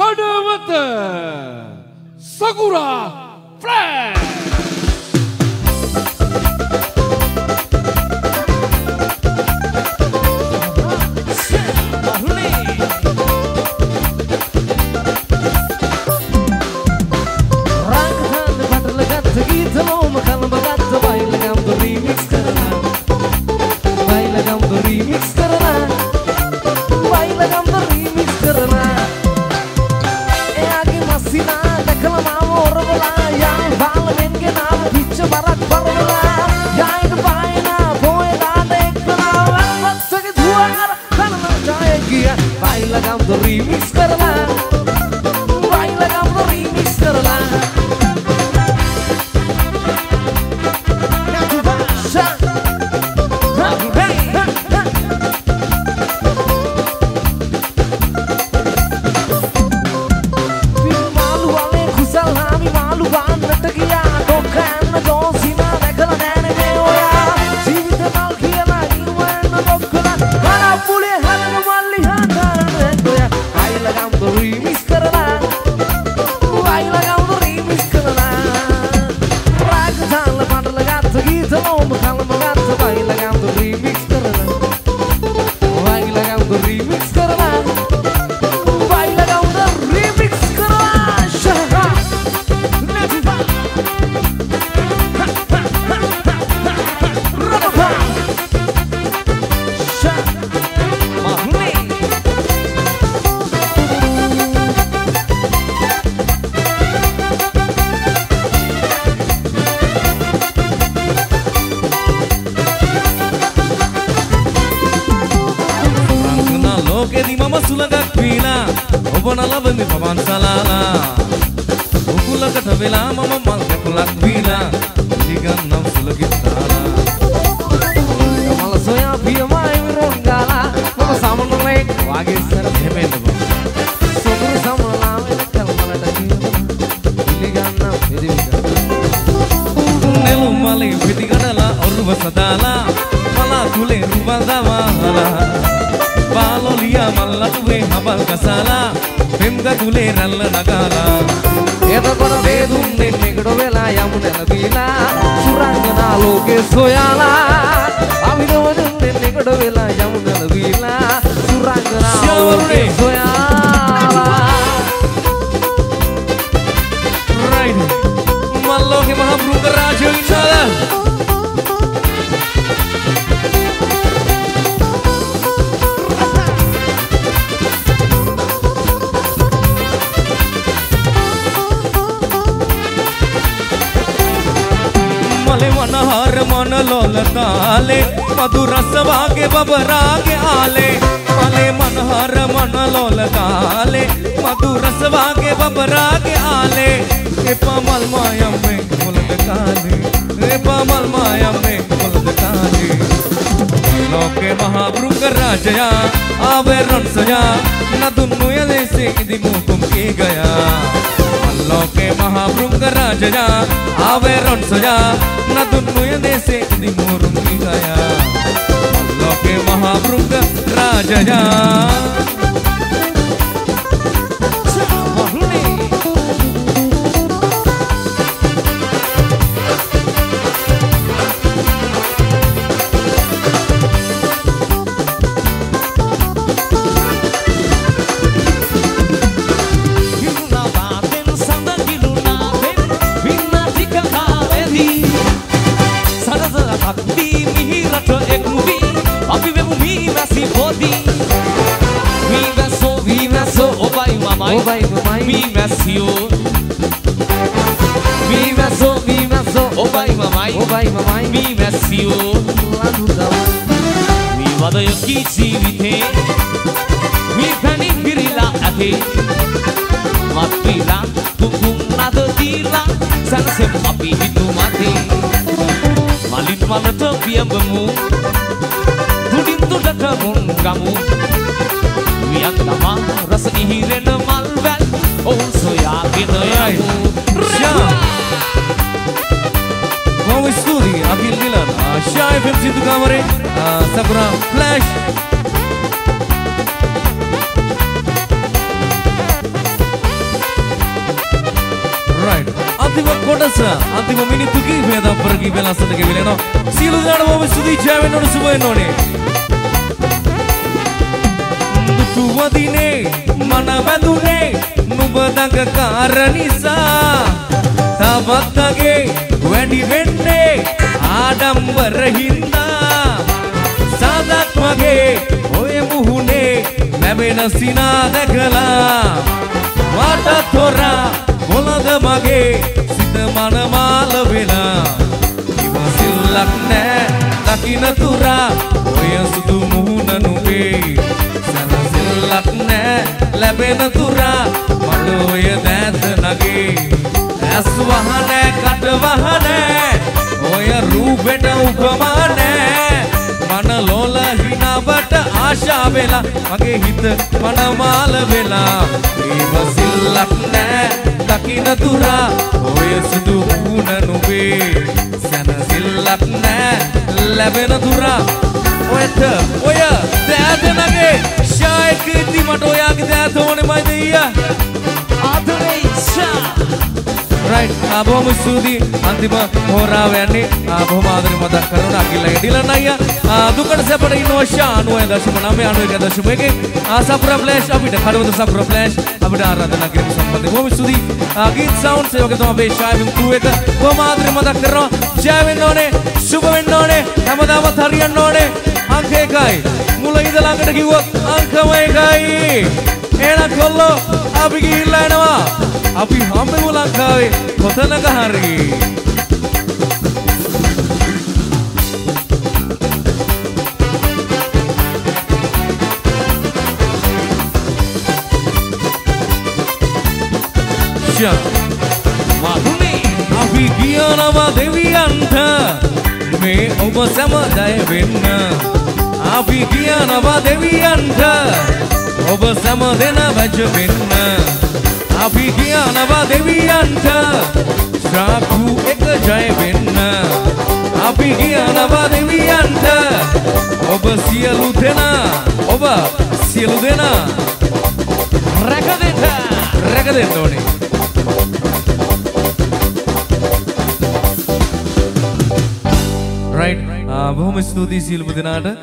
හඩවත Sakura flash Sakura Flash. කොටස අන්තිම මිනිත්තු කීපය තප්පර කීපය ලස්සනට ගෙවිලෙනවා. සියලු දෙනාට බොහොම ස්තුතියි. ජය වෙන්න ඕන, සුබ වෙන්න ඕනේ. දුවදිනේ මන වැදුනේ නුඹ දඟකාර නිසා. තවත්ගේ වැඩි වෙන්නේ ආඩම්බර හින්දා. සාදත් මගේ ඔය මුහුණේ නැවෙන සිනා දැකලා. මට තොරා මොළද මගේ සිත මනමාල වෙලා. ඉවසිල්ලක් නෑ දකින්න තුරා ඔය සුදු මුහුණ නුඹේ. සැනසෙල්ලක් නෑ ලැබෙන තුරා මට ඔය දැත නගේ. ඇස් වහනෑ කට වහනෑ ඔය රූපෙට උපමා නෑ. මන ලෝල හිනාවට ආශා වෙලා මගේ හිත මනමාල වෙලා. ඉවසිල්ලක් නෑ දකින්න තුරා ඔය සුදු මුහුණ නුඹේ. සැනසෙල්ලක් නෑ ලැබෙන තුරා ඔයත ඔය දැත නගේ. ෂායික ඉදි මට ඔයාගේ දැත ඕනේ මයි දෙයියා. ආදරේ ෂා right බොහොම ස්තුතියි. අන්තිම හොරාව යන්නේ බොහොම ආදරේ මතක් කරන අකිලගේ ඩිලන් අයියා. දුකට සැපට ඉන්නවා ෂා 90.9 91.1 සපුරා ෆ්ලෑෂ් අපිට කඩවත සපුරා ෆ්ලෑෂ් අපිට ආරාධනා කිරීම සම්බන්ධයෙන් බොහොම ස්තුතියි. ගීත් සවුන්ඩ්ස් ඒ වගේ තමයි අපේ ෂායිවින් ක්‍රූ එක බොහොම ආදරේ මතක් කරනවා. ජය වෙන්න ඕනේ, සුබ වෙන්න ඕනේ, හැමදාමත් හරියන්න ඕනේ. අංක 1යි මුල ඉඳලා ළඟට කිව්වොත් අංකම 1යි. එහෙනම් කොල්ලෝ අපි ගිහිල්ලා එනවා. අපි හම්බෙමු ලංකාවේ කොතනක හරි. මහුනේ අපි කියනවා දෙවියන්ට මේ ඔබ සැම ජය වෙන්න. අපි කියනවා දෙවියන්ට ඔබ සැම දෙන වැජ වෙන්න. අපි කියනවා දෙවියන්ට ශ්‍රාකු එක ජය වෙන්න. අපි කියනවා දෙවියන්ට ඔබ සියලු දෙනා රැක දෙන්න ඕනේ. right බොහොම ස්තුතියි සියලුම දෙනාට.